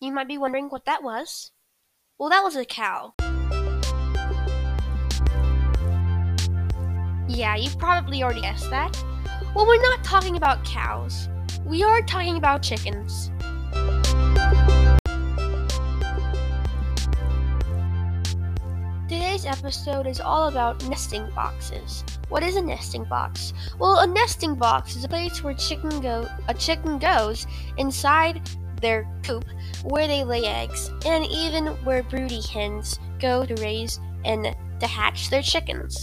you might be wondering what that was. Well, that was a cow. Yeah, you probably already guessed that. Well, we're not talking about cows. We are talking about chickens. Today's episode is all about nesting boxes. What is a nesting box? Well, a nesting box is a place where a chicken goes inside their coop where they lay eggs, and even where broody hens go to raise and to hatch their chickens.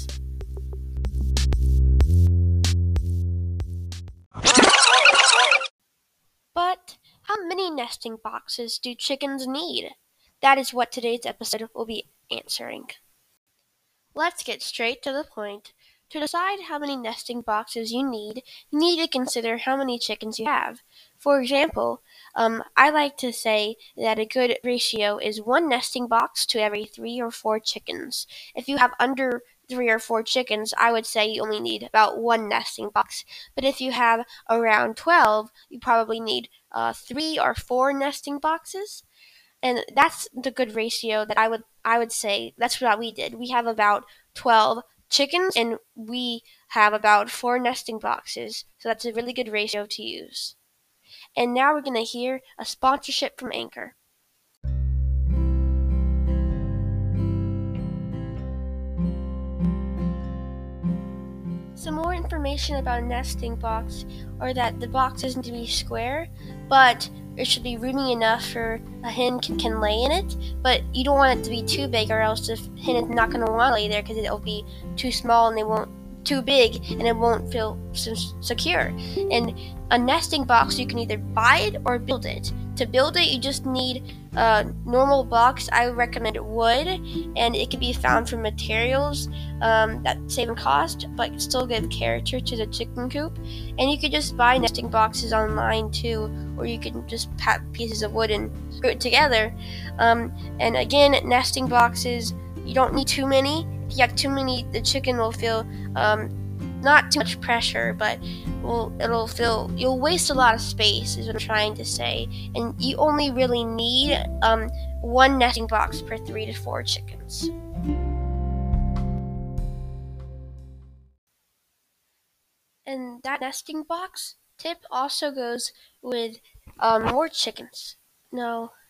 But how many nesting boxes do chickens need? That is what today's episode will be answering. Let's get straight to the point. To decide how many nesting boxes you need to consider how many chickens you have. For example, I like to say that a good ratio is one nesting box to every 3 or 4 chickens. If you have under 3 or 4 chickens, I would say you only need about one nesting box. But if you have around 12, you probably need 3 or 4 nesting boxes. And that's the good ratio that I would say. That's what we did. We have about 12 chickens and we have about 4 nesting boxes. So that's a really good ratio to use. And now we're going to hear a sponsorship from Anchor. Some more information about a nesting box are that the boxes need to be square, but there should be roomy enough for a hen can lay in it, but you don't want it to be too big or else the hen is not going to want to lay there because it'll be too small and too big and it won't feel secure. And a nesting box, you can either buy it or build it. To build it, you just need a normal box. I recommend wood, and it can be found from materials that save in cost, but still give character to the chicken coop. And you could just buy nesting boxes online too, or you can just pat pieces of wood and screw it together. And again, nesting boxes, you don't need too many. If you have too many, the chicken will feel not too much pressure, but you'll waste a lot of space, is what I'm trying to say. And you only really need one nesting box per 3 to 4 chickens. And that nesting box tip also goes with more chickens. No,